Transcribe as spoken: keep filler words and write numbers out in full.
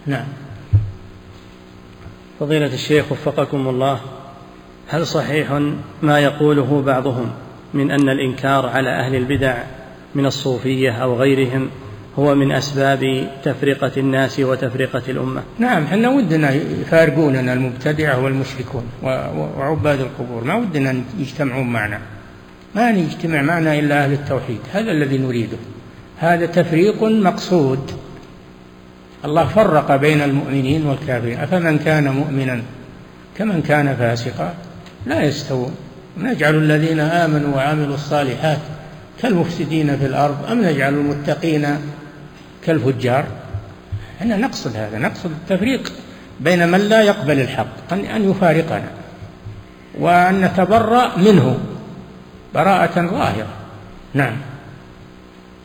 نعم. فضيلة الشيخ وفقكم الله، هل صحيح ما يقوله بعضهم من أن الإنكار على أهل البدع من الصوفية أو غيرهم هو من أسباب تفرقة الناس وتفرقة الأمة؟ نعم، حنا ودنا يفارقوننا المبتدعة والمشركون وعباد القبور، ما ودنا يجتمعون معنا، ما يجتمع معنا إلا أهل التوحيد، هذا الذي نريده. هذا تفريق مقصود. الله فرق بين المؤمنين والكافرين، أفمن كان مؤمنا كمن كان فاسقا لا يستوون، نجعل الذين آمنوا وعملوا الصالحات كالمفسدين في الأرض أم نجعل المتقين كالفجار. احنا نقصد هذا، نقصد التفريق بين من لا يقبل الحق، أن يفارقنا وأن نتبرأ منه براءة ظاهرة. نعم.